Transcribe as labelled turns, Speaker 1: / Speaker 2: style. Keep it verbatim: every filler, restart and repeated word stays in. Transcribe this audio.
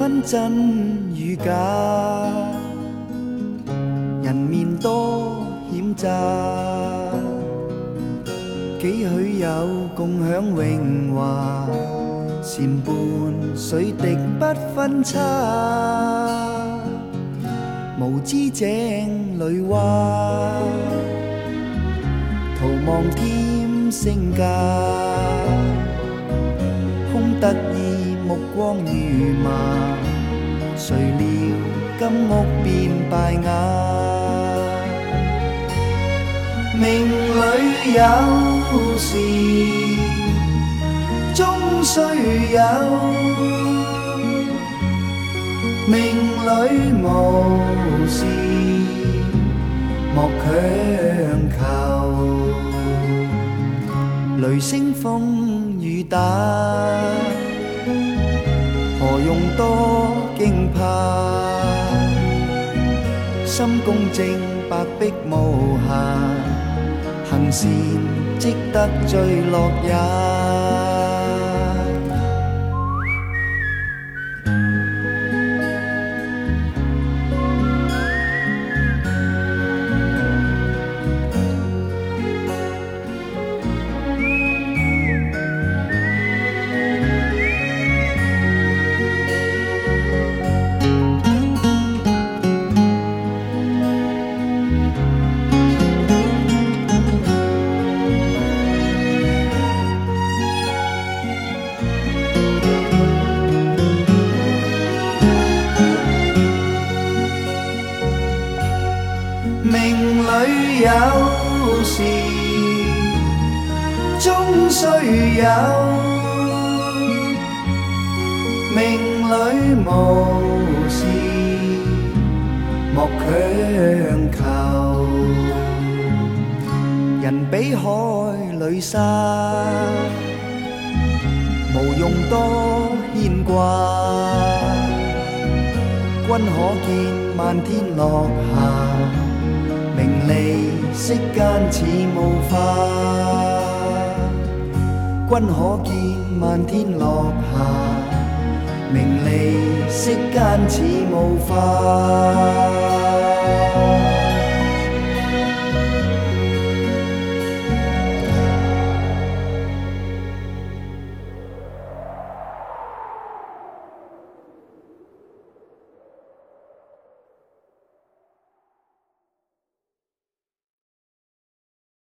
Speaker 1: 分真與假，人面多險詐，幾許有共享榮華，檐畔水滴不分差，無知井裏蛙，徒望添聲價，空得意目光如麻，誰料金屋變敗瓦。命裏有時終須有，命裏無時莫強求。雷聲風雨打，何用多驚怕？心公正，白璧無瑕，行善積得最樂也。命裏有時終須有，命裏無時莫強求。人比海裏沙，無用多牽掛。君可見漫天落霞，名利息間似霧化。君可見漫天落霞，名利息間似霧化。